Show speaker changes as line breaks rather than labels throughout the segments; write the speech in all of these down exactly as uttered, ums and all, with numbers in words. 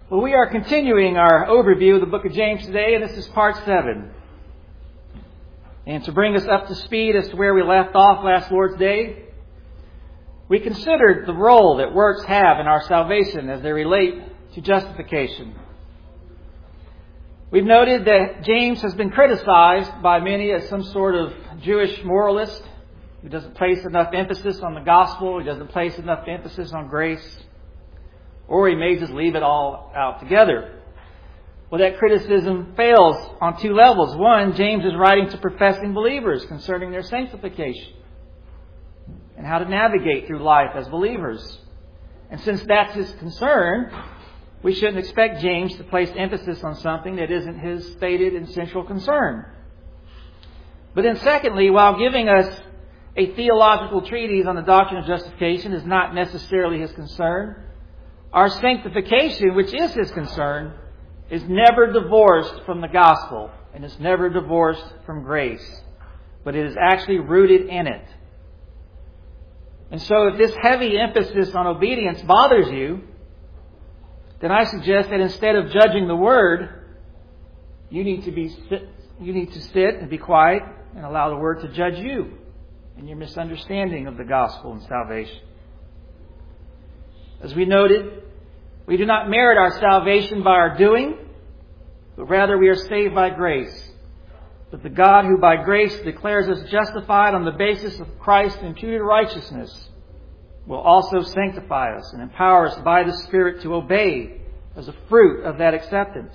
Well, we are continuing our overview of the book of James today, and this is part seven. And to bring us up to speed as to where we left off last Lord's Day, we considered the role that works have in our salvation as they relate to justification. We've noted that James has been criticized by many as some sort of Jewish moralist who doesn't place enough emphasis on the gospel, he doesn't place enough emphasis on grace, or he may just leave it all out together. Well, that criticism fails on two levels. One, James is writing to professing believers concerning their sanctification and how to navigate through life as believers. And since that's his concern, we shouldn't expect James to place emphasis on something that isn't his stated and central concern. But then secondly, while giving us a theological treatise on the doctrine of justification is not necessarily his concern, our sanctification, which is his concern, is never divorced from the gospel and is never divorced from grace, but it is actually rooted in it. And so if this heavy emphasis on obedience bothers you, then I suggest that instead of judging the Word, you need to be you need to sit and be quiet and allow the Word to judge you and your misunderstanding of the gospel and salvation. As we noted, we do not merit our salvation by our doing, but rather we are saved by grace. But the God who by grace declares us justified on the basis of Christ's imputed righteousness will also sanctify us and empower us by the Spirit to obey as a fruit of that acceptance.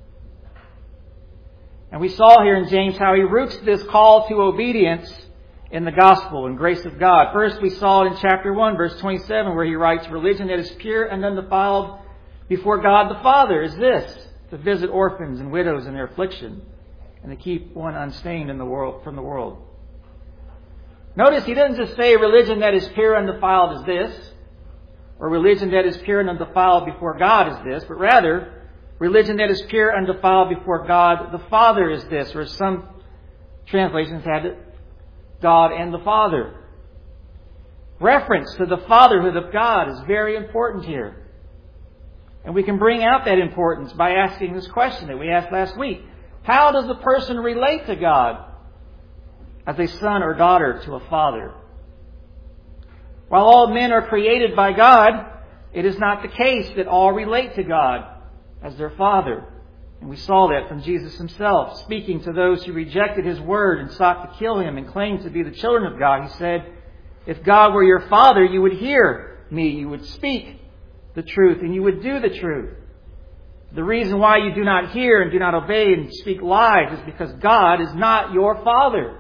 And we saw here in James how he roots this call to obedience in the gospel and grace of God. First, we saw in chapter one, verse twenty-seven, where he writes, "Religion that is pure and undefiled before God the Father is this, to visit orphans and widows in their affliction, and to keep one unstained in the world from the world." Notice he doesn't just say religion that is pure and undefiled is this, or religion that is pure and undefiled before God is this, but rather, religion that is pure and undefiled before God the Father is this, or some translations had it, God and the Father. Reference to the fatherhood of God is very important here. And we can bring out that importance by asking this question that we asked last week. How does a person relate to God as a son or daughter to a father? While all men are created by God, it is not the case that all relate to God as their Father. And we saw that from Jesus himself. Speaking to those who rejected his word and sought to kill him and claimed to be the children of God, he said, "If God were your Father, you would hear me, you would speak the truth, and you would do the truth. The reason why you do not hear and do not obey and speak lies is because God is not your Father."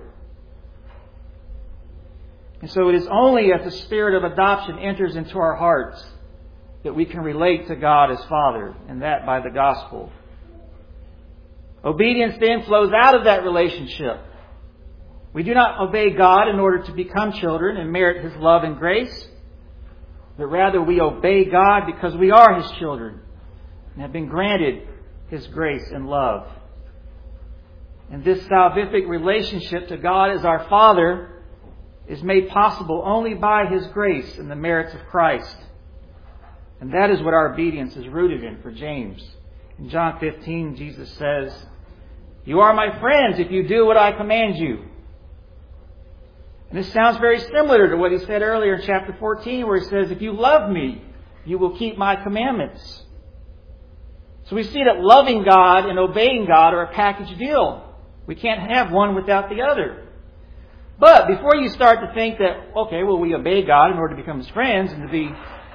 And so it is only as the spirit of adoption enters into our hearts that we can relate to God as Father, and that by the gospel. Obedience then flows out of that relationship. We do not obey God in order to become children and merit His love and grace, but rather we obey God because we are His children and have been granted His grace and love. And this salvific relationship to God as our Father is made possible only by His grace and the merits of Christ. And that is what our obedience is rooted in for James. In John fifteen, Jesus says, "You are my friends if you do what I command you." And this sounds very similar to what he said earlier in chapter fourteen, where he says, "If you love me, you will keep my commandments." So we see that loving God and obeying God are a package deal. We can't have one without the other. But before you start to think that, okay, well, we obey God in order to become His friends and to be,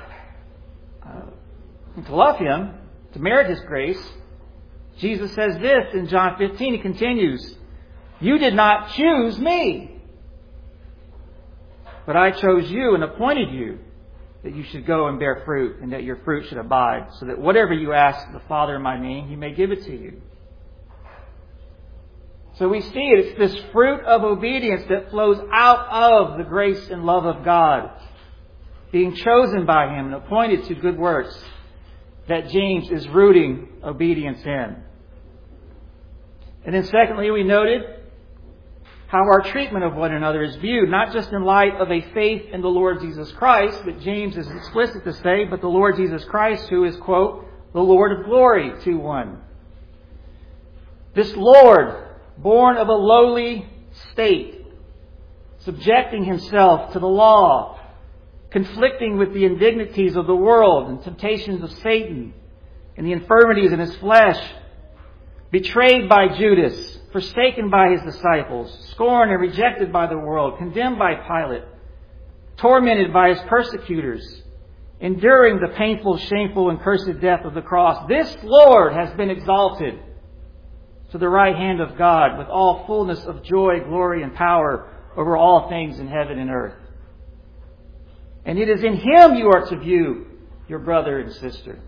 uh, to love Him, to merit His grace, Jesus says this in John fifteen. He continues, "You did not choose me, but I chose you and appointed you that you should go and bear fruit and that your fruit should abide, so that whatever you ask the Father in my name, He may give it to you." So we see it. It's this fruit of obedience that flows out of the grace and love of God, being chosen by Him and appointed to good works, that James is rooting obedience in. And then secondly, we noted how our treatment of one another is viewed, not just in light of a faith in the Lord Jesus Christ, but James is explicit to say, but the Lord Jesus Christ, who is, quote, the Lord of glory, two one. This Lord, born of a lowly state, subjecting himself to the law, conflicting with the indignities of the world and temptations of Satan and the infirmities in his flesh, betrayed by Judas, forsaken by his disciples, scorned and rejected by the world, condemned by Pilate, tormented by his persecutors, enduring the painful, shameful, and cursed death of the cross. This Lord has been exalted to the right hand of God with all fullness of joy, glory, and power over all things in heaven and earth. And it is in Him you are to view your brother and sister.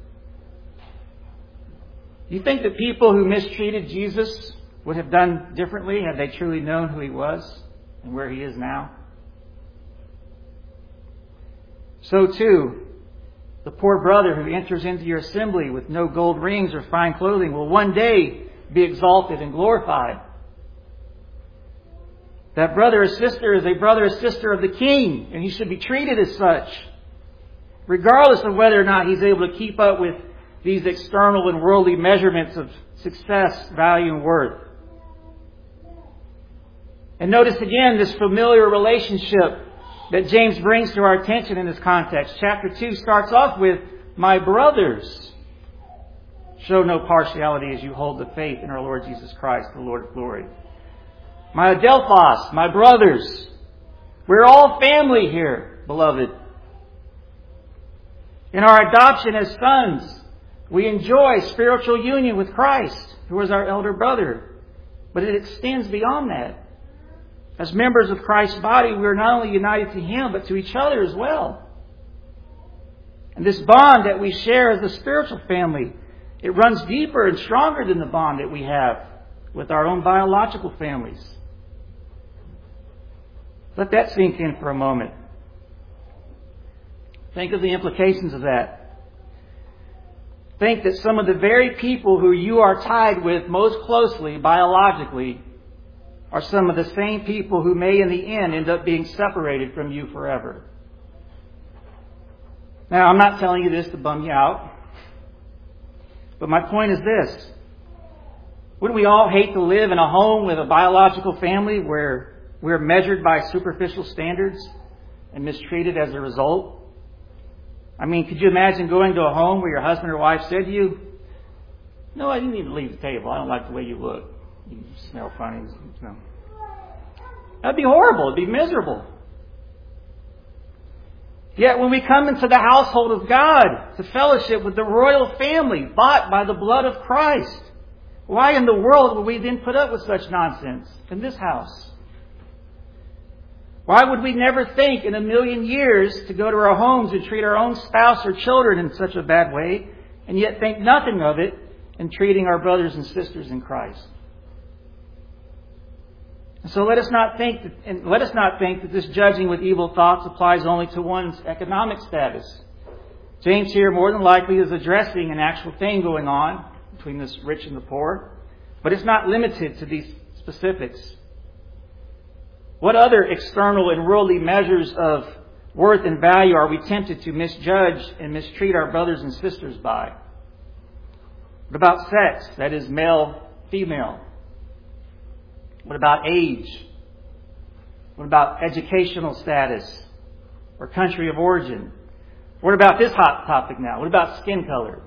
Do you think that people who mistreated Jesus would have done differently had they truly known who He was and where He is now? So too, the poor brother who enters into your assembly with no gold rings or fine clothing will one day be exalted and glorified. That brother or sister is a brother or sister of the King, and he should be treated as such, regardless of whether or not he's able to keep up with these external and worldly measurements of success, value, and worth. And notice again this familiar relationship that James brings to our attention in this context. Chapter two starts off with, "My brothers, show no partiality as you hold the faith in our Lord Jesus Christ, the Lord of glory." My adelphos, my brothers. We're all family here, beloved. In our adoption as sons, we enjoy spiritual union with Christ, who is our elder brother. But it extends beyond that. As members of Christ's body, we are not only united to Him, but to each other as well. And this bond that we share as a spiritual family, it runs deeper and stronger than the bond that we have with our own biological families. Let that sink in for a moment. Think of the implications of that. Think that some of the very people who you are tied with most closely biologically are some of the same people who may in the end end up being separated from you forever. Now, I'm not telling you this to bum you out, but my point is this. Wouldn't we all hate to live in a home with a biological family where we're measured by superficial standards and mistreated as a result? I mean, could you imagine going to a home where your husband or wife said to you, "No, you need to leave the table. I don't like the way you look. You smell funny." No. That'd be horrible. It'd be miserable. Yet when we come into the household of God to fellowship with the royal family bought by the blood of Christ, why in the world would we then put up with such nonsense in this house? Why would we never think in a million years to go to our homes and treat our own spouse or children in such a bad way, and yet think nothing of it in treating our brothers and sisters in Christ? And so let us not think that, and let us not think that this judging with evil thoughts applies only to one's economic status. James here more than likely is addressing an actual thing going on between this rich and the poor, but it's not limited to these specifics. What other external and worldly measures of worth and value are we tempted to misjudge and mistreat our brothers and sisters by? What about sex? That is male, female. What about age? What about educational status or country of origin? What about this hot topic now? What about skin color?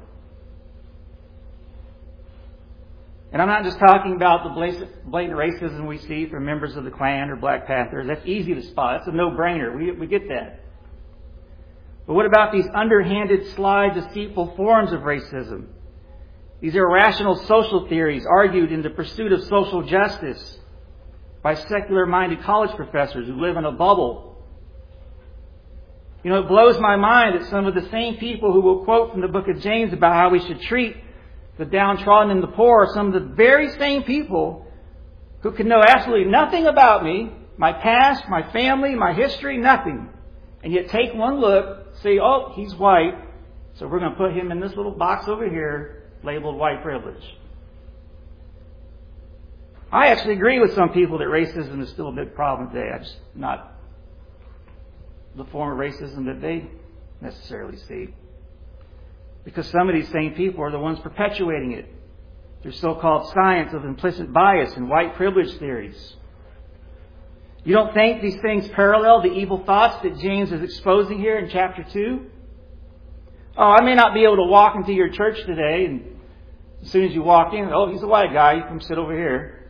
And I'm not just talking about the blatant racism we see from members of the Klan or Black Panthers. That's easy to spot. That's a no-brainer. We, we get that. But what about these underhanded, sly, deceitful forms of racism? These irrational social theories argued in the pursuit of social justice by secular-minded college professors who live in a bubble. You know, it blows my mind that some of the same people who will quote from the book of James about how we should treat the downtrodden and the poor are some of the very same people who can know absolutely nothing about me, my past, my family, my history, nothing. And yet take one look, say, "Oh, he's white, so we're going to put him in this little box over here labeled white privilege." I actually agree with some people that racism is still a big problem today. I just not the form of racism that they necessarily see. Because some of these same people are the ones perpetuating it through so-called science of implicit bias and white privilege theories. You don't think these things parallel the evil thoughts that James is exposing here in chapter two? Oh, I may not be able to walk into your church today, and as soon as you walk in, oh, he's a white guy, you come sit over here.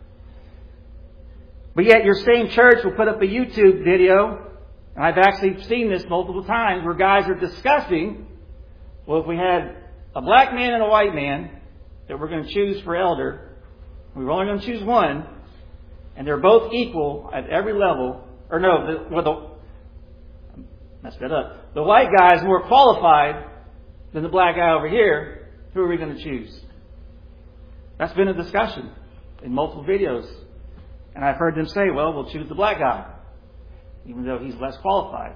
But yet your same church will put up a YouTube video, and I've actually seen this multiple times, where guys are discussing, well, if we had a black man and a white man that we're going to choose for elder, we were only going to choose one, and they're both equal at every level, or no, the, well, the, messed that up. The white guy is more qualified than the black guy over here. Who are we going to choose? That's been a discussion in multiple videos. And I've heard them say, well, we'll choose the black guy, even though he's less qualified.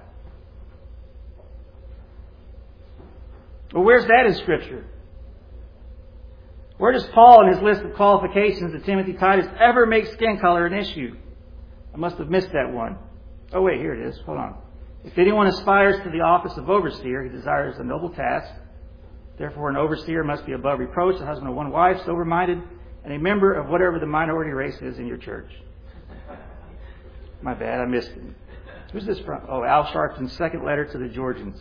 Well, where's that in Scripture? Where does Paul, in his list of qualifications to Timothy Titus, ever make skin color an issue? I must have missed that one. Oh, wait, here it is. Hold on. If anyone aspires to the office of overseer, he desires a noble task. Therefore, an overseer must be above reproach, a husband of one wife, sober-minded, and a member of whatever the minority race is in your church. My bad, I missed it. Who's this from? Oh, Al Sharpton's second letter to the Georgians.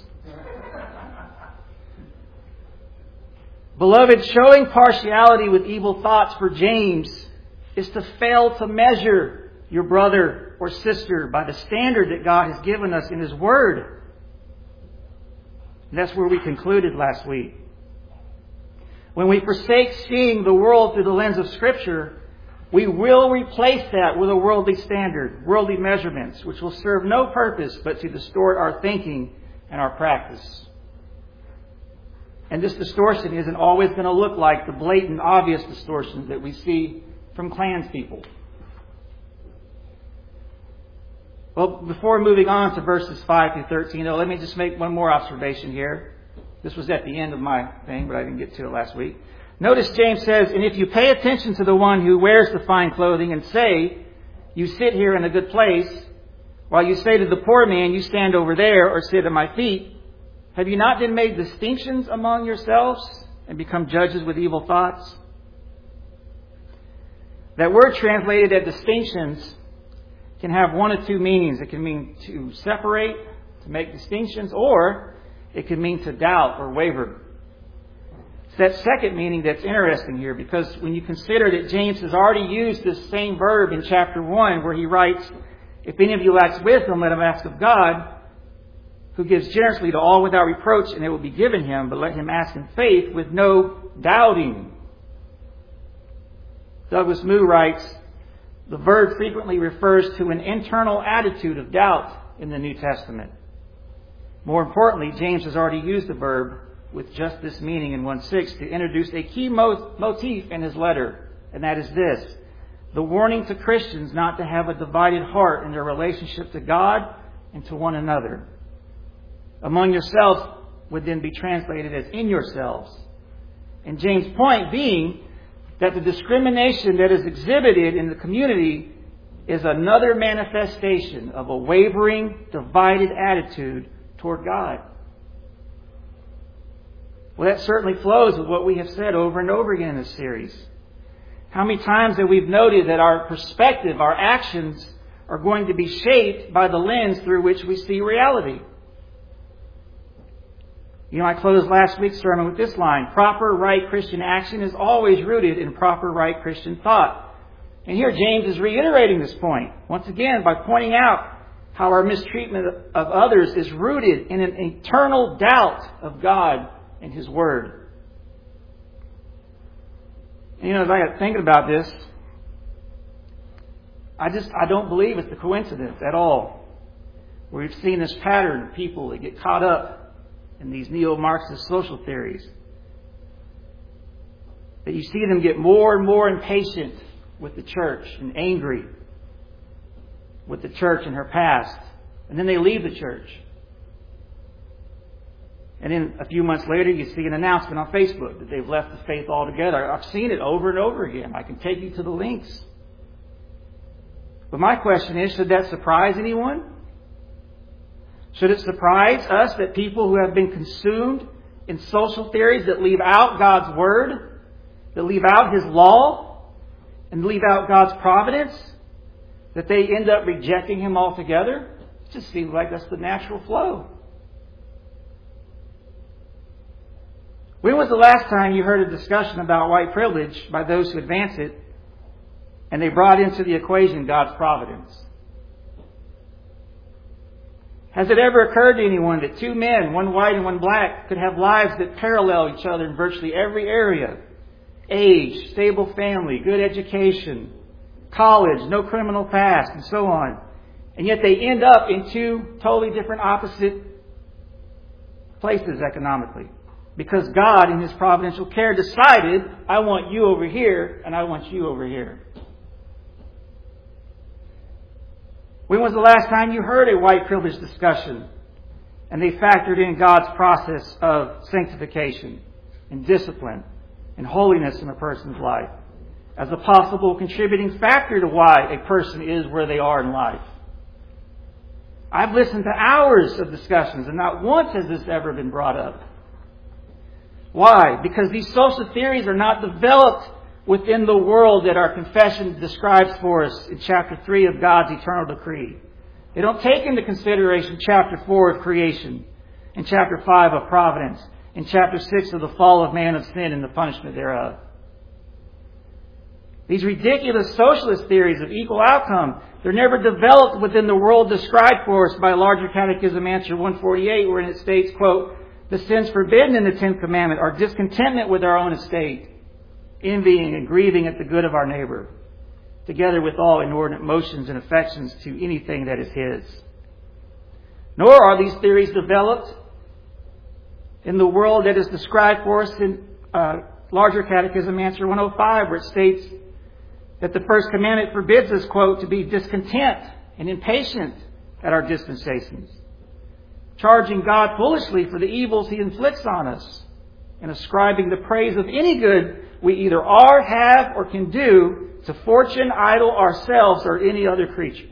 Beloved, showing partiality with evil thoughts for James is to fail to measure your brother or sister by the standard that God has given us in His Word. And that's where we concluded last week. When we forsake seeing the world through the lens of Scripture, we will replace that with a worldly standard, worldly measurements, which will serve no purpose but to distort our thinking and our practice. And this distortion isn't always going to look like the blatant, obvious distortions that we see from Klanspeople. Well, before moving on to verses five through thirteen, though, let me just make one more observation here. This was at the end of my thing, but I didn't get to it last week. Notice James says, and if you pay attention to the one who wears the fine clothing and say, you sit here in a good place, while you say to the poor man, you stand over there or sit at my feet, have you not then made distinctions among yourselves and become judges with evil thoughts? That word translated as distinctions can have one of two meanings. It can mean to separate, to make distinctions, or it can mean to doubt or waver. It's that second meaning that's interesting here, because when you consider that James has already used this same verb in chapter one, where he writes, if any of you lacks wisdom, let him ask of God, who gives generously to all without reproach, and it will be given him, but let him ask in faith with no doubting. Douglas Moo writes, the verb frequently refers to an internal attitude of doubt in the New Testament. More importantly, James has already used the verb with just this meaning in one six to introduce a key mo- motif in his letter, and that is this: the warning to Christians not to have a divided heart in their relationship to God and to one another. Among yourselves would then be translated as in yourselves. And James' point being that the discrimination that is exhibited in the community is another manifestation of a wavering, divided attitude toward God. Well, that certainly flows with what we have said over and over again in this series. How many times have we noted that our perspective, our actions, are going to be shaped by the lens through which we see reality? You know, I closed last week's sermon with this line: proper, right Christian action is always rooted in proper, right Christian thought. And here James is reiterating this point, once again, by pointing out how our mistreatment of others is rooted in an eternal doubt of God and His Word. And, you know, as I got thinking about this, I just, I don't believe it's a coincidence at all. We've seen this pattern of people that get caught up in these neo-Marxist social theories. That you see them get more and more impatient with the church and angry with the church and her past. And then they leave the church. And then a few months later, you see an announcement on Facebook that they've left the faith altogether. I've seen it over and over again. I can take you to the links. But my question is, should that surprise anyone? Should it surprise us that people who have been consumed in social theories that leave out God's Word, that leave out His law, and leave out God's providence, that they end up rejecting Him altogether? It just seems like that's the natural flow. When was the last time you heard a discussion about white privilege by those who advance it, and they brought into the equation God's providence? Has it ever occurred to anyone that two men, one white and one black, could have lives that parallel each other in virtually every area? Age, stable family, good education, college, no criminal past, and so on. And yet they end up in two totally different opposite places economically. Because God, in His providential care, decided, I want you over here and I want you over here. When was the last time you heard a white privilege discussion and they factored in God's process of sanctification and discipline and holiness in a person's life as a possible contributing factor to why a person is where they are in life? I've listened to hours of discussions and not once has this ever been brought up. Why? Because these social theories are not developed within the world that our confession describes for us in chapter three of God's eternal decree. They don't take into consideration chapter four of creation and chapter five of providence and chapter six of the fall of man of sin and the punishment thereof. These ridiculous socialist theories of equal outcome, they're never developed within the world described for us by Larger Catechism answer one forty-eight, wherein it states, quote, the sins forbidden in the tenth commandment are discontentment with our own estate, envying and grieving at the good of our neighbor, together with all inordinate motions and affections to anything that is his. Nor are these theories developed in the world that is described for us in uh, Larger Catechism answer one oh five, where it states that the first commandment forbids us, quote, to be discontent and impatient at our dispensations, charging God foolishly for the evils He inflicts on us, and ascribing the praise of any good we either are, have, or can do to fortune, idol, ourselves, or any other creature.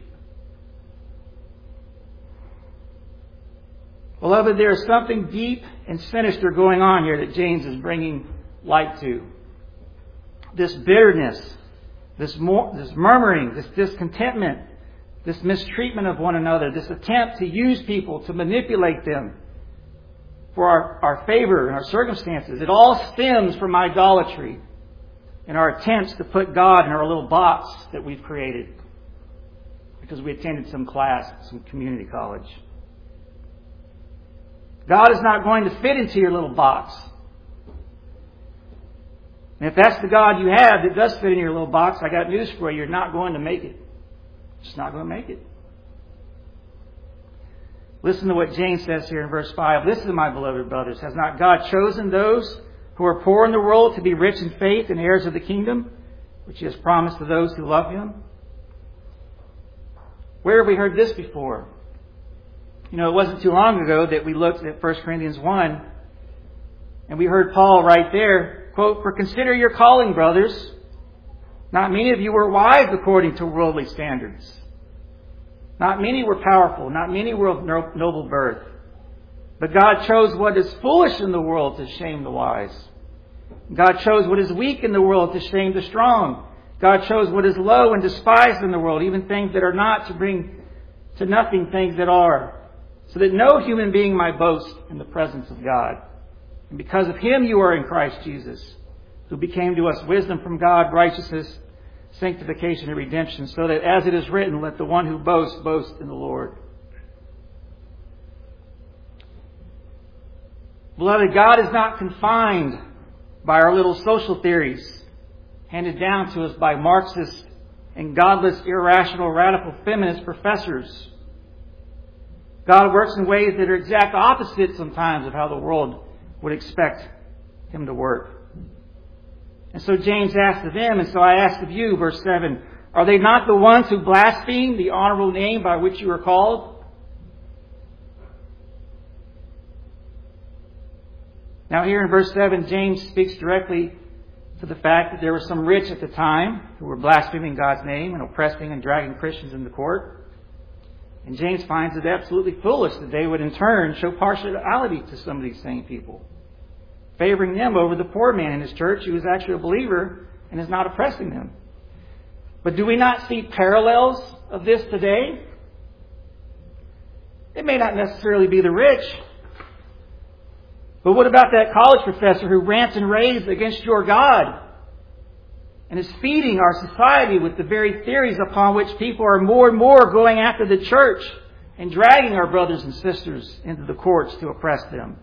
Beloved, there is something deep and sinister going on here that James is bringing light to. This bitterness, this, mor- this murmuring, this discontentment, this mistreatment of one another, this attempt to use people, to manipulate them for our, our favor and our circumstances. It all stems from idolatry and our attempts to put God in our little box that we've created because we attended some class, some community college. God is not going to fit into your little box. And if that's the God you have that does fit in your little box, I got news for you. You're not going to make it. Just not going to make it. Listen to what James says here in verse five. Listen, my beloved brothers. Has not God chosen those who are poor in the world to be rich in faith and heirs of the kingdom, which He has promised to those who love Him? Where have we heard this before? You know, it wasn't too long ago that we looked at First Corinthians one, and we heard Paul right there, quote, for consider your calling, brothers. Not many of you were wise according to worldly standards. Not many were powerful. Not many were of noble birth. But God chose what is foolish in the world to shame the wise. God chose what is weak in the world to shame the strong. God chose what is low and despised in the world, even things that are not, to bring to nothing things that are, so that no human being might boast in the presence of God. And because of Him you are in Christ Jesus, who became to us wisdom from God, righteousness, sanctification, and redemption, so that as it is written, let the one who boasts boast in the Lord. Beloved, God is not confined by our little social theories handed down to us by Marxist and godless, irrational, radical feminist professors. God works in ways that are exact opposite sometimes of how the world would expect Him to work. And so James asked of them, and so I ask of you, verse seven, are they not the ones who blaspheme the honorable name by which you are called? Now here in verse seven, James speaks directly to the fact that there were some rich at the time who were blaspheming God's name and oppressing and dragging Christians into court. And James finds it absolutely foolish that they would in turn show partiality to some of these same people. favoring them over the poor man in his church who is actually a believer and is not oppressing them. But do we not see parallels of this today? It may not necessarily be the rich. But what about that college professor who rants and raves against your God and is feeding our society with the very theories upon which people are more and more going after the church and dragging our brothers and sisters into the courts to oppress them?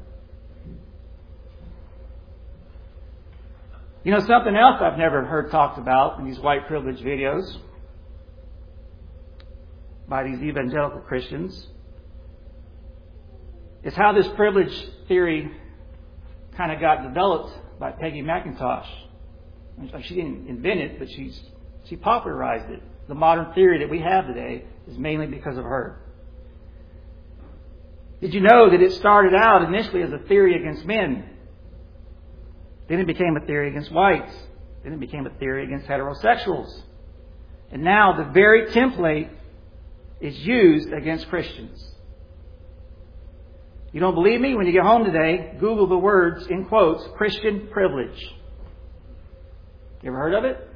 You know, something else I've never heard talked about in these white privilege videos by these evangelical Christians is how this privilege theory kind of got developed by Peggy McIntosh. She didn't invent it, but she's she popularized it. The modern theory that we have today is mainly because of her. Did you know that it started out initially as a theory against men? Then it became a theory against whites. Then it became a theory against heterosexuals. And now the very template is used against Christians. You don't believe me? When you get home today, Google the words, in quotes, Christian privilege. You ever heard of it?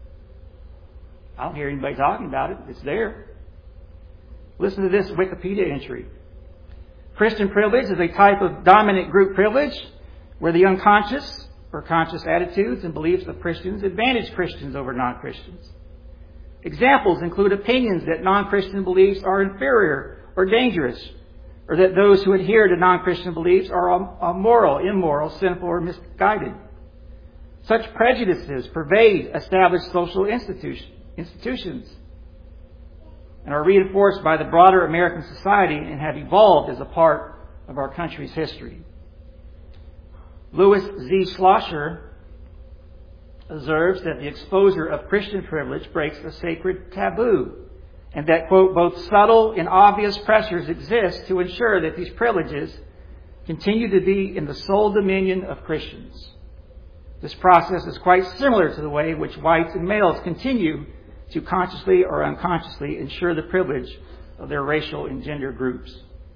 I don't hear anybody talking about it. It's there. Listen to this Wikipedia entry. Christian privilege is a type of dominant group privilege where the unconscious or conscious attitudes and beliefs of Christians advantage Christians over non-Christians. Examples include opinions that non-Christian beliefs are inferior or dangerous, or that those who adhere to non-Christian beliefs are immoral, immoral, sinful, or misguided. Such prejudices pervade established social institution, institutions and are reinforced by the broader American society and have evolved as a part of our country's history. Louis Z. Schlosser observes that the exposure of Christian privilege breaks a sacred taboo, and that, quote, both subtle and obvious pressures exist to ensure that these privileges continue to be in the sole dominion of Christians. This process is quite similar to the way in which whites and males continue to consciously or unconsciously ensure the privilege of their racial and gender groups.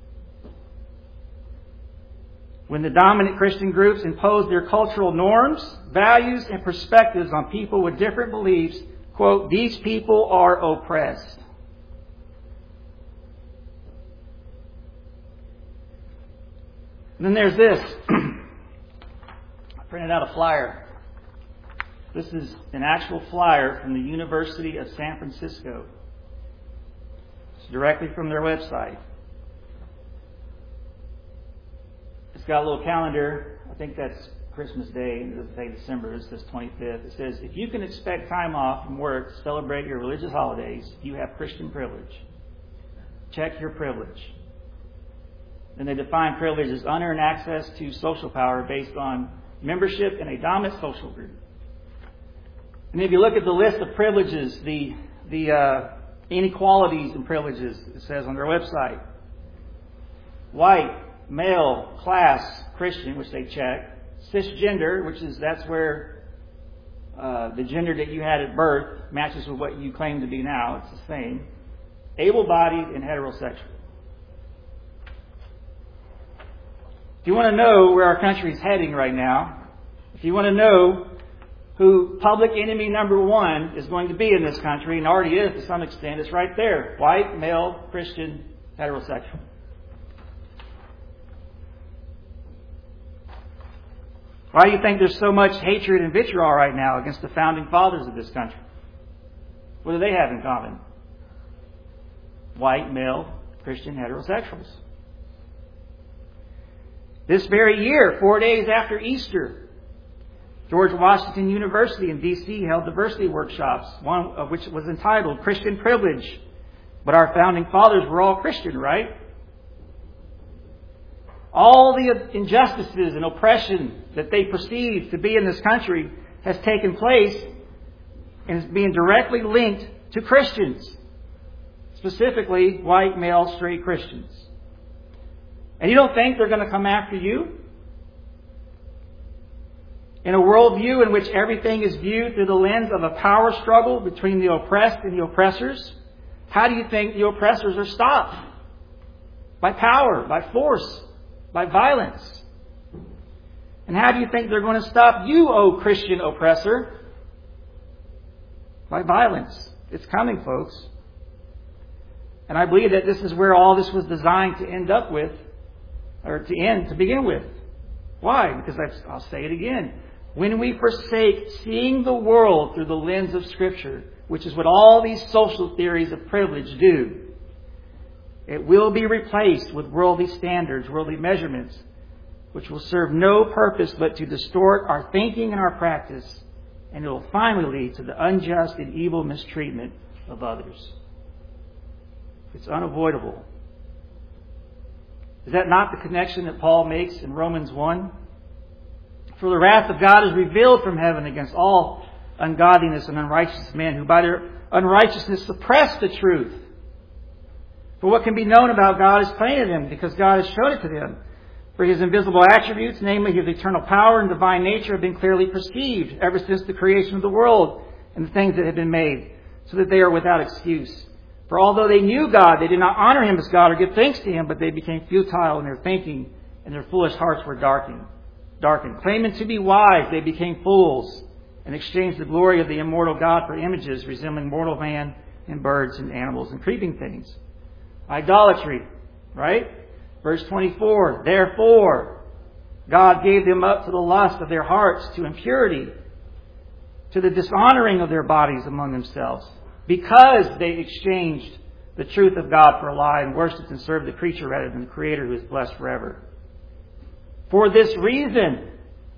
When the dominant Christian groups impose their cultural norms, values, and perspectives on people with different beliefs, quote, these people are oppressed. And then there's this. I printed out a flyer. This is an actual flyer from the University of San Francisco. It's directly from their website. It's got a little calendar. I think that's Christmas Day. It doesn't say December. It says twenty-fifth. It says, if you can expect time off from work to celebrate your religious holidays, you have Christian privilege. Check your privilege. Then they define privilege as unearned access to social power based on membership in a dominant social group. And if you look at the list of privileges, the the uh, inequalities and privileges, it says on their website, white, male, class, Christian, which they check, cisgender, which is that's where uh, the gender that you had at birth matches with what you claim to be now. It's the same. Able-bodied and heterosexual. If you want to know where our country is heading right now, if you want to know who public enemy number one is going to be in this country, and already is to some extent, it's right there. White, male, Christian, heterosexual. Why do you think there's so much hatred and vitriol right now against the founding fathers of this country? What do they have in common? White, male, Christian, heterosexuals. This very year, four days after Easter, George Washington University in D C held diversity workshops, one of which was entitled Christian Privilege. But our founding fathers were all Christian, right? All the injustices and oppression that they perceived to be in this country has taken place and is being directly linked to Christians. Specifically, white, male, straight Christians. And you don't think they're going to come after you? In a worldview in which everything is viewed through the lens of a power struggle between the oppressed and the oppressors, how do you think the oppressors are stopped? By power, by force, by violence. And how do you think they're going to stop you, O Christian oppressor? By violence. It's coming, folks. And I believe that this is where all this was designed to end up with, or to end to begin with. Why? Because I've, I'll say it again. When we forsake seeing the world through the lens of Scripture, which is what all these social theories of privilege do, it will be replaced with worldly standards, worldly measurements, which will serve no purpose but to distort our thinking and our practice, and it will finally lead to the unjust and evil mistreatment of others. It's unavoidable. Is that not the connection that Paul makes in Romans one? For the wrath of God is revealed from heaven against all ungodliness and unrighteous men, who by their unrighteousness suppress the truth. For what can be known about God is plain to them, because God has shown it to them. For His invisible attributes, namely His eternal power and divine nature, have been clearly perceived ever since the creation of the world and the things that have been made, so that they are without excuse. For although they knew God, they did not honor Him as God or give thanks to Him, but they became futile in their thinking, and their foolish hearts were darkened. Darkened. Claiming to be wise, they became fools, and exchanged the glory of the immortal God for images resembling mortal man and birds and animals and creeping things. Idolatry, right? Verse twenty-four, therefore, God gave them up to the lust of their hearts, to impurity, to the dishonoring of their bodies among themselves, because they exchanged the truth of God for a lie and worshipped and served the creature rather than the Creator, who is blessed forever. For this reason,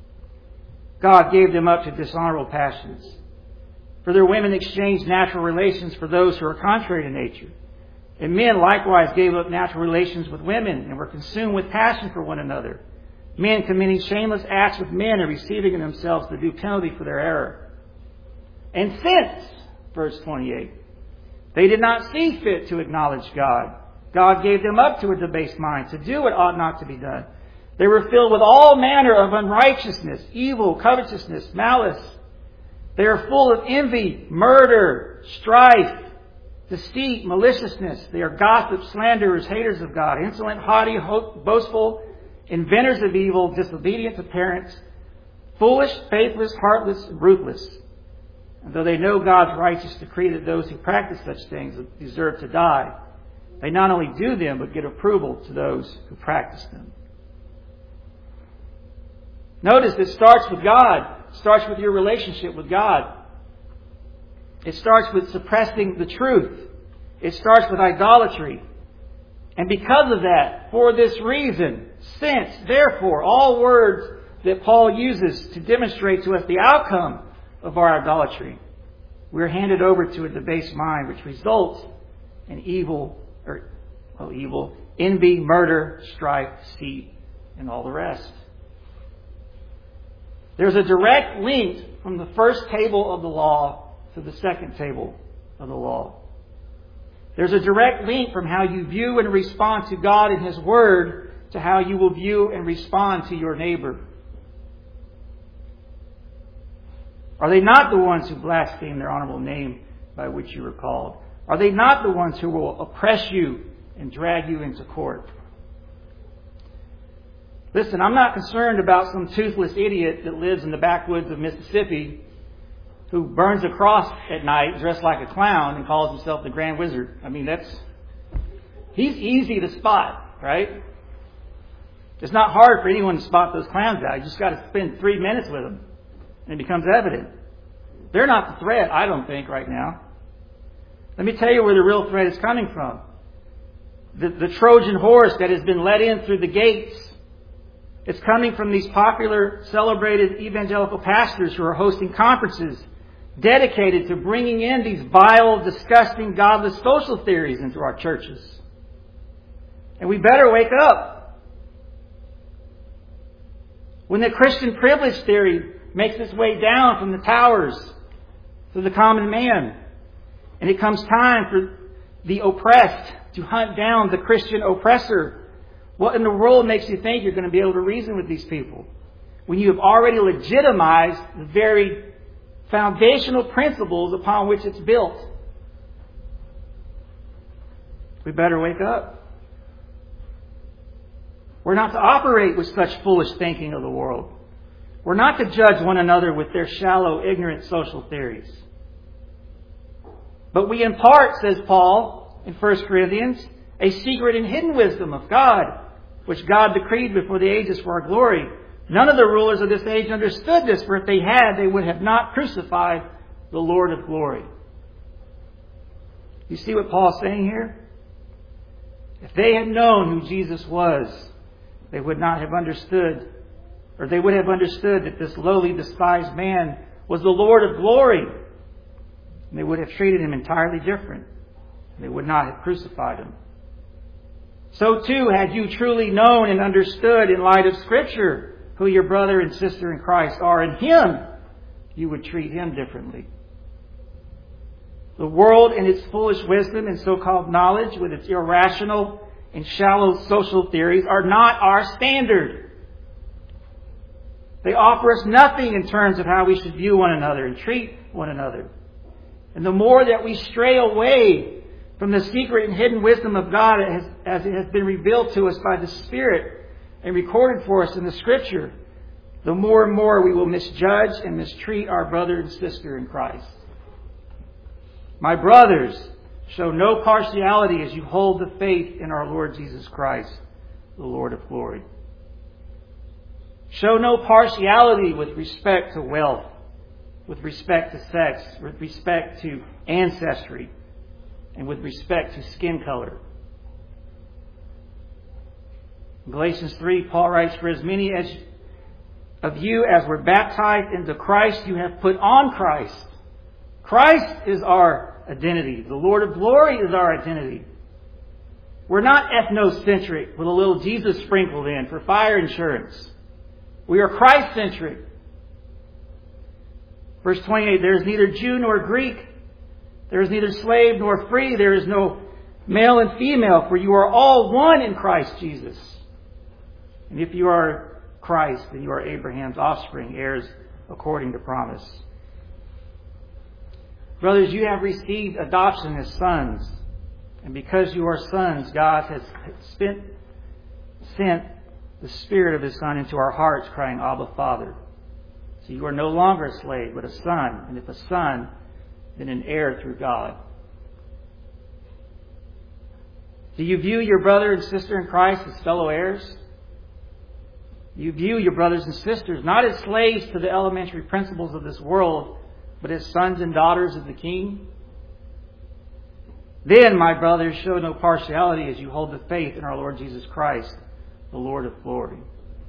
God gave them up to dishonorable passions. For their women exchanged natural relations for those who are contrary to nature. And men likewise gave up natural relations with women and were consumed with passion for one another, men committing shameless acts with men and receiving in themselves the due penalty for their error. And since, verse twenty-eight, they did not see fit to acknowledge God, God gave them up to a debased mind to do what ought not to be done. They were filled with all manner of unrighteousness, evil, covetousness, malice. They are full of envy, murder, strife, deceit, maliciousness. They are gossips, slanderers, haters of God, insolent, haughty, boastful, inventors of evil, disobedient to parents, foolish, faithless, heartless, and ruthless. And though they know God's righteous decree that those who practice such things deserve to die, they not only do them, but get approval to those who practice them. Notice it starts with God. It starts with your relationship with God. It starts with suppressing the truth. It starts with idolatry. And because of that, for this reason, since, therefore, all words that Paul uses to demonstrate to us the outcome of our idolatry, we're handed over to a debased mind, which results in evil, or well, evil, envy, murder, strife, deceit, and all the rest. There's a direct link from the first table of the law to the second table of the law. There's a direct link from how you view and respond to God and His Word to how you will view and respond to your neighbor. Are they not the ones who blaspheme their honorable name by which you were called? Are they not the ones who will oppress you and drag you into court? Listen, I'm not concerned about some toothless idiot that lives in the backwoods of Mississippi who burns a cross at night dressed like a clown and calls himself the Grand Wizard. I mean, that's... He's easy to spot, right? It's not hard for anyone to spot those clowns out. You just got to spend three minutes with them and it becomes evident. They're not the threat, I don't think, right now. Let me tell you where the real threat is coming from. The, the Trojan horse that has been let in through the gates. It's coming from these popular, celebrated evangelical pastors who are hosting conferences dedicated to bringing in these vile, disgusting, godless social theories into our churches. And we better wake up. When the Christian privilege theory makes its way down from the towers to the common man, and it comes time for the oppressed to hunt down the Christian oppressor, what in the world makes you think you're going to be able to reason with these people when you have already legitimized the very foundational principles upon which it's built? We better wake up. We're not to operate with such foolish thinking of the world. We're not to judge one another with their shallow, ignorant social theories. But we impart, says Paul in First Corinthians, a secret and hidden wisdom of God, which God decreed before the ages for our glory. None of the rulers of this age understood this, for if they had, they would have not crucified the Lord of glory. You see what Paul's saying here? If they had known who Jesus was, they would not have understood, or they would have understood that this lowly, despised man was the Lord of glory. And they would have treated him entirely different. They would not have crucified him. So too, had you truly known and understood in light of Scripture who your brother and sister in Christ are in Him, you would treat him differently. The world and its foolish wisdom and so-called knowledge with its irrational and shallow social theories are not our standard. They offer us nothing in terms of how we should view one another and treat one another. And the more that we stray away from the secret and hidden wisdom of God as, as it has been revealed to us by the Spirit and recorded for us in the Scripture, the more and more we will misjudge and mistreat our brother and sister in Christ. My brothers, show no partiality as you hold the faith in our Lord Jesus Christ, the Lord of glory. Show no partiality with respect to wealth, with respect to sex, with respect to ancestry, and with respect to skin color. In Galatians three, Paul writes, "For as many as of you as were baptized into Christ, you have put on Christ." Christ is our identity. The Lord of glory is our identity. We're not ethnocentric with a little Jesus sprinkled in for fire insurance. We are Christ-centric. Verse twenty-eight, "There is neither Jew nor Greek. There is neither slave nor free. There is no male and female, for you are all one in Christ Jesus. And if you are Christ, then you are Abraham's offspring, heirs according to promise." Brothers, you have received adoption as sons. And because you are sons, God has spent, sent the Spirit of His Son into our hearts, crying, "Abba, Father." So you are no longer a slave, but a son. And if a son, then an heir through God. Do you view your brother and sister in Christ as fellow heirs? You view your brothers and sisters not as slaves to the elementary principles of this world, but as sons and daughters of the King? Then, my brothers, show no partiality as you hold the faith in our Lord Jesus Christ, the Lord of glory.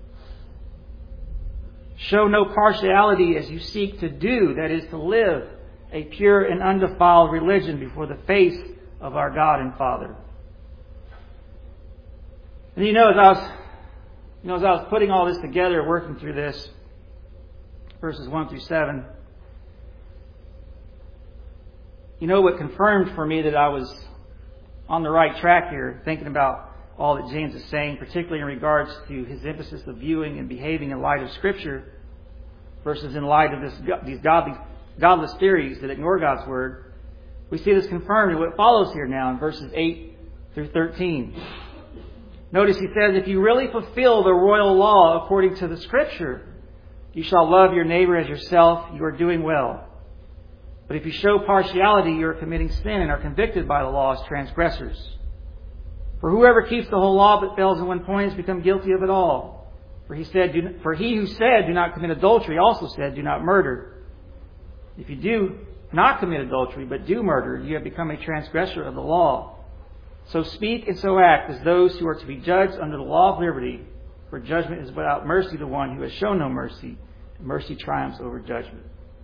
Show no partiality as you seek to do, that is, to live a pure and undefiled religion before the face of our God and Father. And you know, as I was, you know, as I was putting all this together, working through this, verses one through seven, you know what confirmed for me that I was on the right track here, thinking about all that James is saying, particularly in regards to his emphasis of viewing and behaving in light of Scripture versus in light of this, these godly, godless theories that ignore God's Word. We see this confirmed in what follows here now in verses eight through thirteen. Notice he says, "If you really fulfill the royal law according to the Scripture, you shall love your neighbor as yourself, you are doing well. But if you show partiality, you are committing sin and are convicted by the law as transgressors. For whoever keeps the whole law but fails in one point has become guilty of it all. For he said, do, for he who said, 'Do not commit adultery,' also said, 'Do not murder.' If you do not commit adultery but do murder, you have become a transgressor of the law. So speak and so act as those who are to be judged under the law of liberty. For judgment is without mercy to one who has shown no mercy. Mercy triumphs over judgment."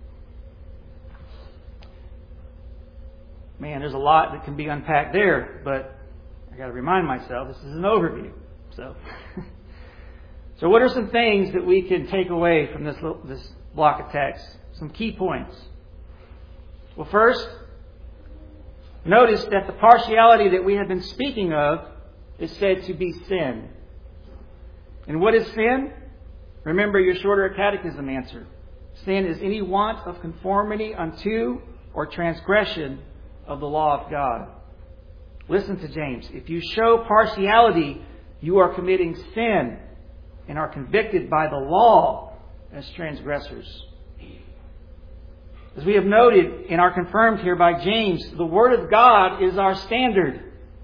Man, there's a lot that can be unpacked there, but I got to remind myself this is an overview. So, so what are some things that we can take away from this this block of text? Some key points. Well, first, notice that the partiality that we have been speaking of is said to be sin. And what is sin? Remember your shorter catechism answer. Sin is any want of conformity unto or transgression of the law of God. Listen to James. If you show partiality, you are committing sin and are convicted by the law as transgressors. As we have noted and are confirmed here by James, the Word of God is our standard.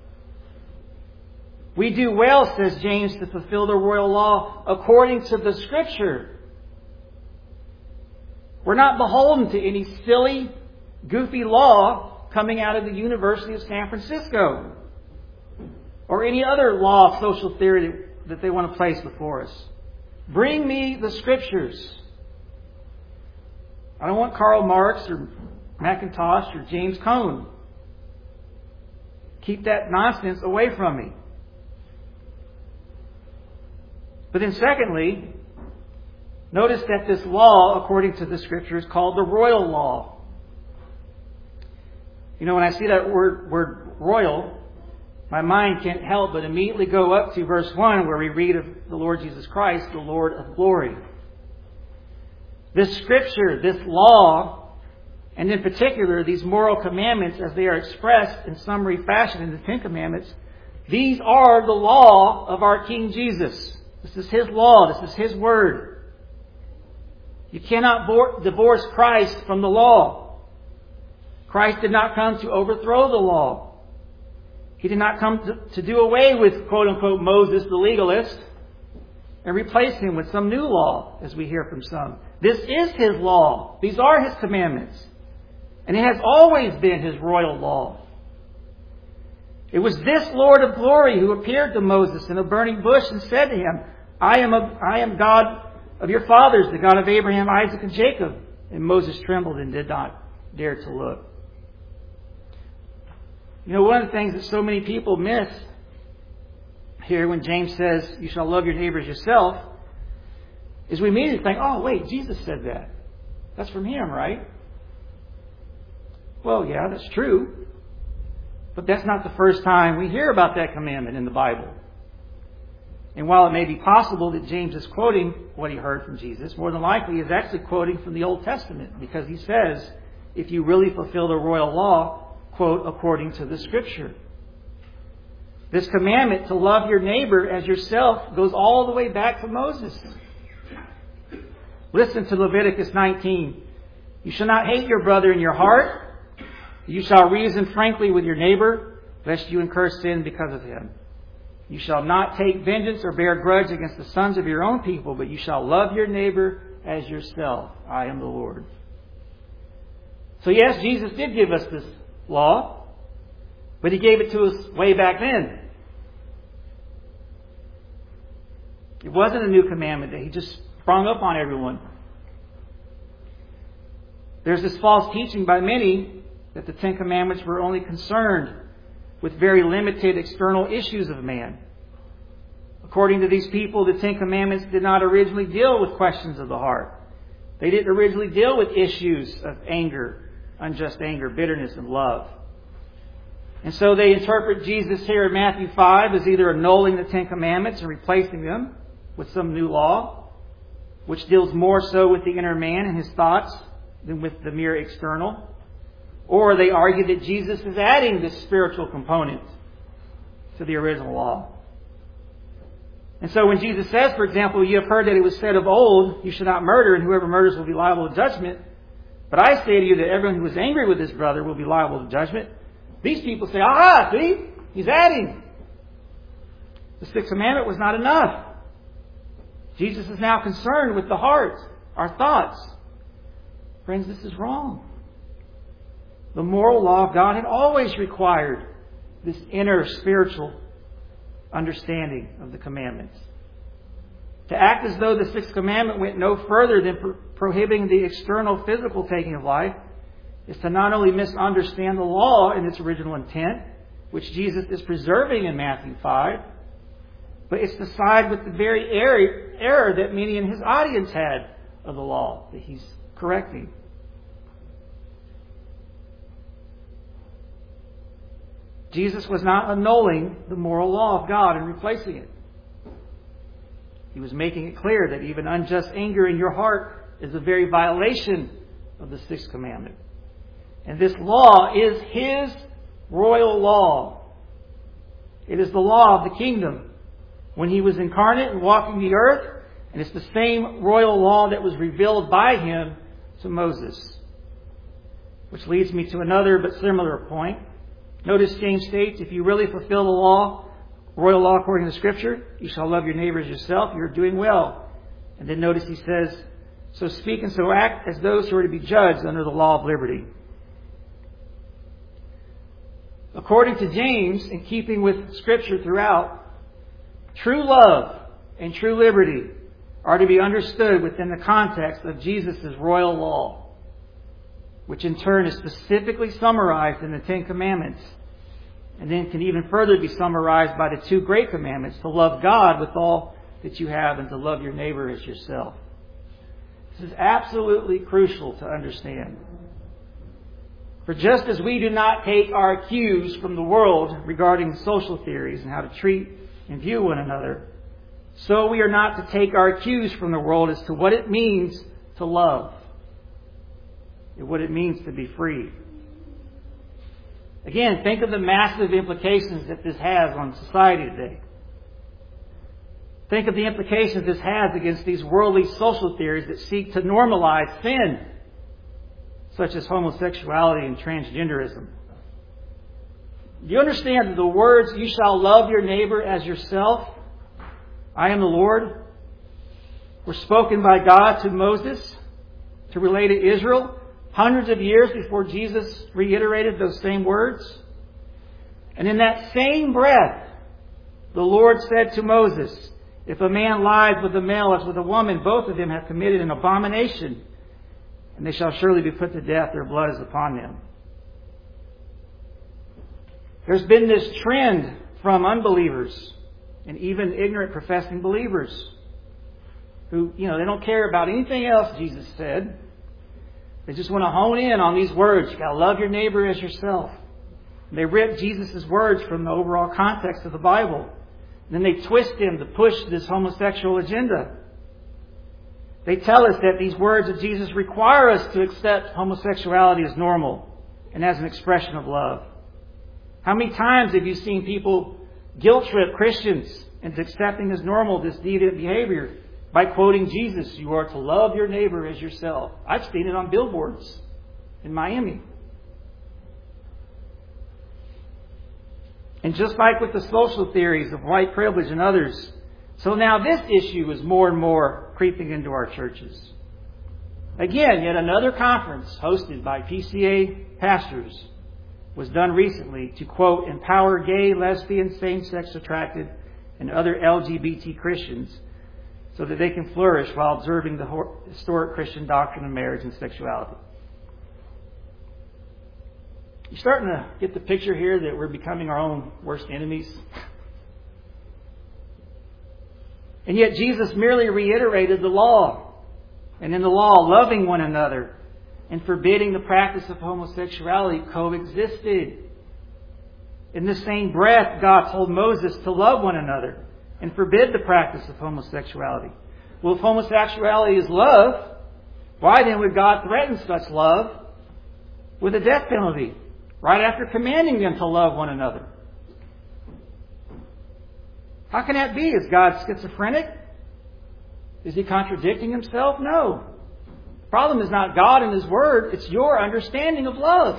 We do well, says James, to fulfill the royal law according to the Scripture. We're not beholden to any silly, goofy law coming out of the University of San Francisco or any other law of social theory that they want to place before us. Bring me the Scriptures. I don't want Karl Marx or Macintosh or James Cone. Keep that nonsense away from me. But then secondly, notice that this law, according to the Scripture, is called the royal law. You know, when I see that word, word royal, my mind can't help but immediately go up to verse one where we read of the Lord Jesus Christ, the Lord of glory. This Scripture, this law, and in particular these moral commandments as they are expressed in summary fashion in the Ten Commandments, these are the law of our King Jesus. This is His law. This is His word. You cannot divorce Christ from the law. Christ did not come to overthrow the law. He did not come to, to do away with, quote unquote, Moses the legalist and replace him with some new law, as we hear from some. This is His law. These are His commandments. And it has always been His royal law. It was this Lord of glory who appeared to Moses in a burning bush and said to him, I am, a, I am God of your fathers, the God of Abraham, Isaac, and Jacob. And Moses trembled and did not dare to look. You know, one of the things that so many people miss here when James says, you shall love your neighbor as yourself, is we immediately think, oh, wait, Jesus said that. That's from Him, right? Well, yeah, that's true. But that's not the first time we hear about that commandment in the Bible. And while it may be possible that James is quoting what he heard from Jesus, more than likely he is actually quoting from the Old Testament, because he says, if you really fulfill the royal law, quote, according to the Scripture. This commandment to love your neighbor as yourself goes all the way back to Moses. Listen to Leviticus nineteen. You shall not hate your brother in your heart. You shall reason frankly with your neighbor, lest you incur sin because of him. You shall not take vengeance or bear grudge against the sons of your own people, but you shall love your neighbor as yourself. I am the Lord. So yes, Jesus did give us this law, but He gave it to us way back then. It wasn't a new commandment that He just sprung up on everyone. There's this false teaching by many that the Ten Commandments were only concerned with very limited external issues of man. According to these people, the Ten Commandments did not originally deal with questions of the heart. They didn't originally deal with issues of anger, unjust anger, bitterness, and love. And so they interpret Jesus here in Matthew five as either annulling the Ten Commandments and replacing them with some new law, which deals more so with the inner man and his thoughts than with the mere external. Or they argue that Jesus is adding this spiritual component to the original law. And so when Jesus says, for example, you have heard that it was said of old, you should not murder, and whoever murders will be liable to judgment. But I say to you that everyone who is angry with his brother will be liable to judgment. These people say, aha, see, He's adding. The sixth commandment was not enough. Jesus is now concerned with the heart, our thoughts. Friends, this is wrong. The moral law of God had always required this inner spiritual understanding of the commandments. To act as though the sixth commandment went no further than pro- prohibiting the external physical taking of life is to not only misunderstand the law in its original intent, which Jesus is preserving in Matthew five, but it's to side with the very error, error that many in His audience had of the law that He's correcting. Jesus was not annulling the moral law of God and replacing it. He was making it clear that even unjust anger in your heart is a very violation of the sixth commandment. And this law is His royal law. It is the law of the kingdom. When He was incarnate and walking the earth, And it's the same royal law that was revealed by him to Moses. Which leads me to another but similar point. Notice James states, if you really fulfill the law, royal law according to Scripture, you shall love your neighbor as yourself, you're doing well. And then notice he says, so speak and so act as those who are to be judged under the law of liberty. According to James, in keeping with Scripture throughout, true love and true liberty are to be understood within the context of Jesus' royal law, which in turn is specifically summarized in the Ten Commandments, and then can even further be summarized by the two great commandments, to love God with all that you have and to love your neighbor as yourself. This is absolutely crucial to understand. For just as we do not take our cues from the world regarding social theories and how to treat and view one another, so we are not to take our cues from the world as to what it means to love and what it means to be free. Again, think of the massive implications that this has on society today. Think of the implications this has against these worldly social theories that seek to normalize sin, such as homosexuality and transgenderism. Do you understand that the words, you shall love your neighbor as yourself, I am the Lord, were spoken by God to Moses to relay to Israel hundreds of years before Jesus reiterated those same words? And in that same breath, the Lord said to Moses, if a man lies with a male as with a woman, both of them have committed an abomination, and they shall surely be put to death. Their blood is upon them. There's been this trend from unbelievers and even ignorant professing believers who, you know, they don't care about anything else Jesus said. They just want to hone in on these words. You've got to love your neighbor as yourself. And they rip Jesus' words from the overall context of the Bible. And then they twist him to push this homosexual agenda. They tell us that these words of Jesus require us to accept homosexuality as normal and as an expression of love. How many times have you seen people guilt trip Christians into accepting as normal this deviant behavior by quoting Jesus, you are to love your neighbor as yourself? I've seen it on billboards in Miami. And just like with the social theories of white privilege and others, so now this issue is more and more creeping into our churches. Again, yet another conference hosted by P C A pastors was done recently to, quote, empower gay, lesbian, same-sex attracted, and other L G B T Christians so that they can flourish while observing the historic Christian doctrine of marriage and sexuality. You starting to get the picture here that we're becoming our own worst enemies? And yet Jesus merely reiterated the law. And in the law, loving one another and forbidding the practice of homosexuality coexisted. In the same breath, God told Moses to love one another and forbid the practice of homosexuality. Well, if homosexuality is love, why then would God threaten such love with a death penalty right after commanding them to love one another? How can that be? Is God schizophrenic? Is he contradicting himself? No. The problem is not God and his word. It's your understanding of love.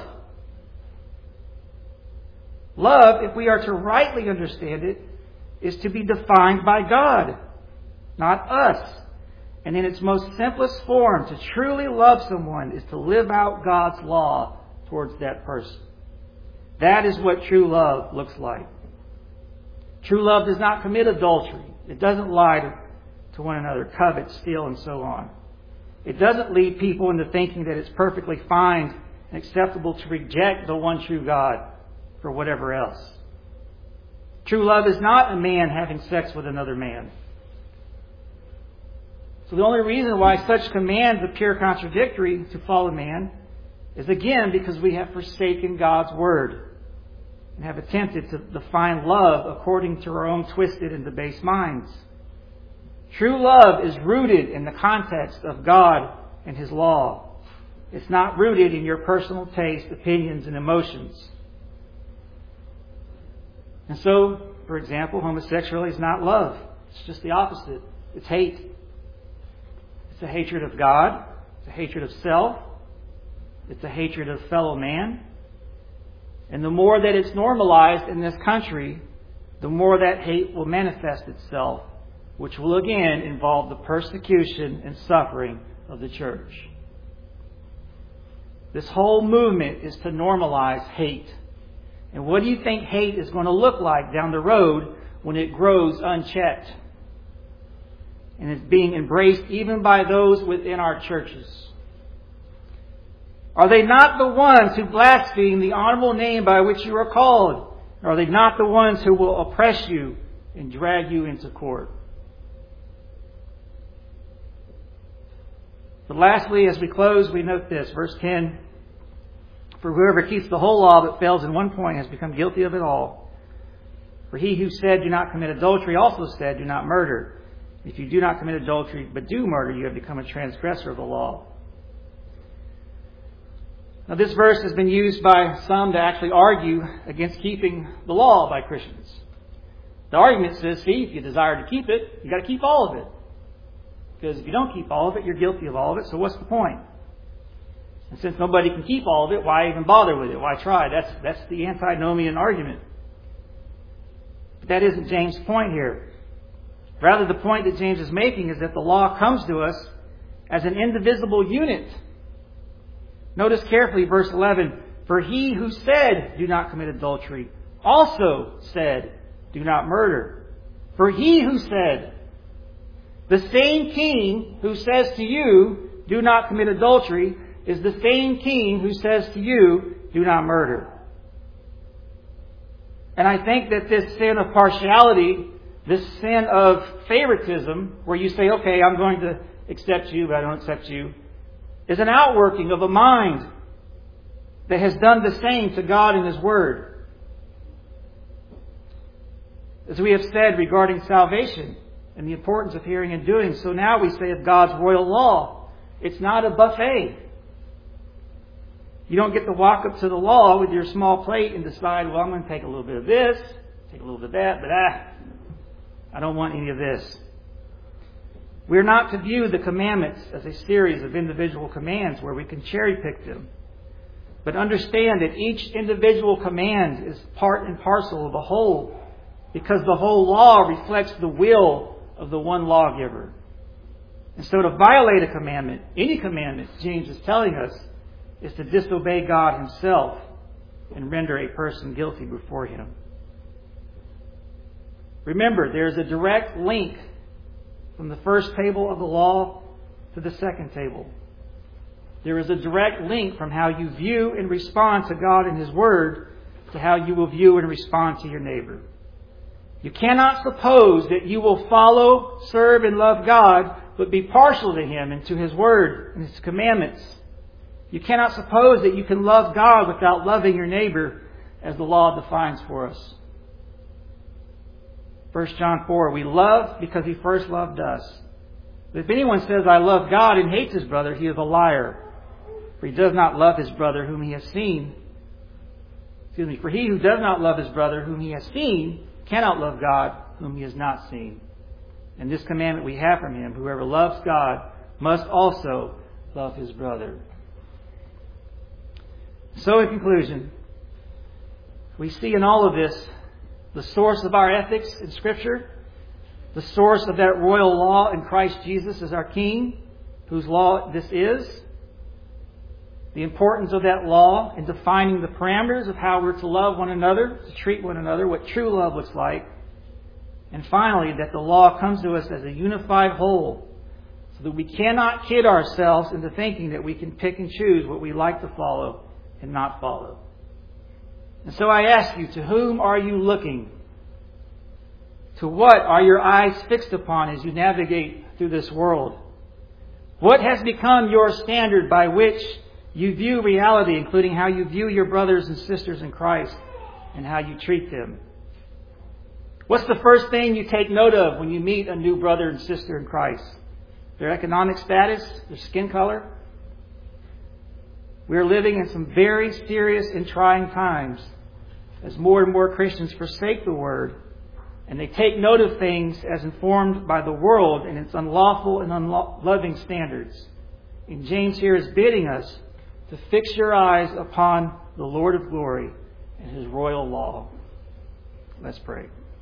Love, if we are to rightly understand it, is to be defined by God, not us. And in its most simplest form, to truly love someone is to live out God's law towards that person. That is what true love looks like. True love does not commit adultery. It doesn't lie to, to one another, covet, steal, and so on. It doesn't lead people into thinking that it's perfectly fine and acceptable to reject the one true God for whatever else. True love is not a man having sex with another man. So the only reason why such commands appear contradictory to fallen man is again because we have forsaken God's word and have attempted to define love according to our own twisted and debased minds. True love is rooted in the context of God and His law. It's not rooted in your personal taste, opinions, and emotions. And so, for example, homosexuality is not love. It's just the opposite. It's hate. It's a hatred of God. It's a hatred of self. It's a hatred of fellow man. And the more that it's normalized in this country, the more that hate will manifest itself, which will again involve the persecution and suffering of the church. This whole movement is to normalize hate. And what do you think hate is going to look like down the road when it grows unchecked? And it's being embraced even by those within our churches. Are they not the ones who blaspheme the honorable name by which you are called? Are they not the ones who will oppress you and drag you into court? But lastly, as we close, we note this, verse ten. For whoever keeps the whole law but fails in one point has become guilty of it all. For he who said, do not commit adultery, also said, do not murder. If you do not commit adultery but do murder, you have become a transgressor of the law. Now, this verse has been used by some to actually argue against keeping the law by Christians. The argument says, see, if you desire to keep it, you've got to keep all of it. Because if you don't keep all of it, you're guilty of all of it, so what's the point? And since nobody can keep all of it, why even bother with it? Why try? That's, that's the antinomian argument. But that isn't James' point here. Rather, the point that James is making is that the law comes to us as an indivisible unit. Notice carefully verse eleven. For he who said, do not commit adultery, also said, do not murder. For he who said, the same king who says to you, do not commit adultery, is the same king who says to you, do not murder. And I think that this sin of partiality, this sin of favoritism, where you say, okay, I'm going to accept you, but I don't accept you, is an outworking of a mind that has done the same to God and His Word. As we have said regarding salvation and the importance of hearing and doing, so now we say of God's royal law, it's not a buffet. You don't get to walk up to the law with your small plate and decide, well, I'm going to take a little bit of this, take a little bit of that, but ah, I don't want any of this. We're not to view the commandments as a series of individual commands where we can cherry pick them. But understand that each individual command is part and parcel of a whole, because the whole law reflects the will of the one lawgiver. And so to violate a commandment, any commandment, James is telling us, is to disobey God Himself and render a person guilty before Him. Remember, there is a direct link from the first table of the law to the second table. There is a direct link from how you view and respond to God and His Word to how you will view and respond to your neighbor. You cannot suppose that you will follow, serve, and love God, but be partial to Him and to His Word and His commandments. You cannot suppose that you can love God without loving your neighbor as the law defines for us. First John four, we love because He first loved us. But if anyone says, I love God and hates his brother, he is a liar. For he does not love his brother whom he has seen. Excuse me. For he who does not love his brother whom he has seen cannot love God whom he has not seen. And this commandment we have from Him, whoever loves God must also love his brother. So in conclusion, we see in all of this the source of our ethics in Scripture, the source of that royal law in Christ Jesus as our King, whose law this is, the importance of that law in defining the parameters of how we're to love one another, to treat one another, what true love looks like, and finally, that the law comes to us as a unified whole, so that we cannot kid ourselves into thinking that we can pick and choose what we like to follow and not follow. And so I ask you, to whom are you looking? To what are your eyes fixed upon as you navigate through this world? What has become your standard by which you view reality, including how you view your brothers and sisters in Christ and how you treat them? What's the first thing you take note of when you meet a new brother and sister in Christ? Their economic status? Their skin color? We are living in some very serious and trying times as more and more Christians forsake the Word And they take note of things as informed by the world and its unlawful and unloving standards. And James here is bidding us to fix your eyes upon the Lord of glory and His royal law. Let's pray.